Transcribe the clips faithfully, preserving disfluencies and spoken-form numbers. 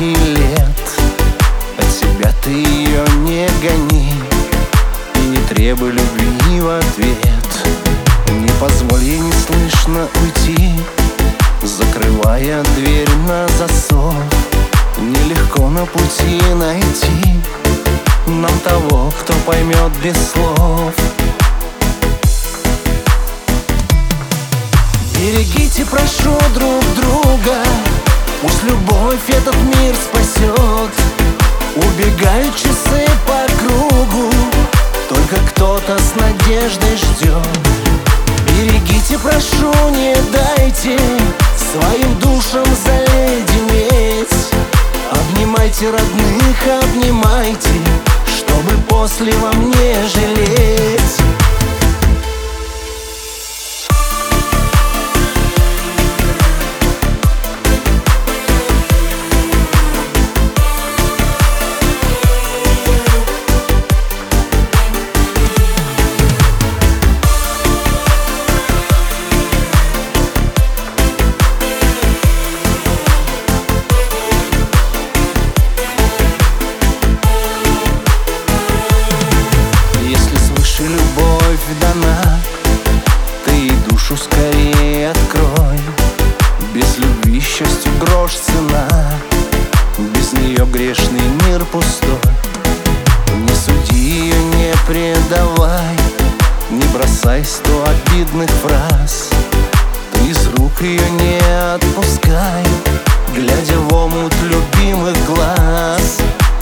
десятки лет. От себя ты ее не гони и не требуй любви в ответ. Не позволь ей неслышно уйти, закрывая дверь на засов. Нелегко на пути найти нам того, кто поймет без слов. Берегите, прошу, друг друга, пусть любовь этот мир спасет. Убегают часы по кругу, только кто-то с надеждой ждет. Берегите, прошу, не дайте своим душам заледенеть. Обнимайте родных, обнимайте, чтобы после вам не жалеть. Любовь дана, ты и душу скорее открой. Без любви счастью грош цена, без нее грешный мир пустой. Не суди ее, не предавай, не бросай сто обидных фраз. Ты из рук ее не отпускай, глядя в омут любимых глаз.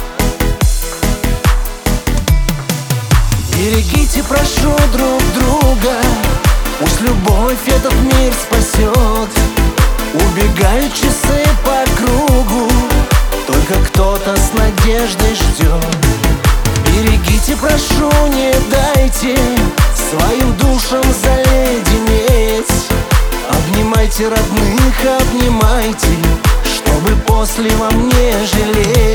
Берегите, прошу, друг друга, пусть любовь этот мир спасет. Убегают часы по кругу, только кто-то с надеждой ждет. Берегите, прошу, не дайте своим душам заледенеть. Обнимайте родных, обнимайте, чтобы после вам не жалеть.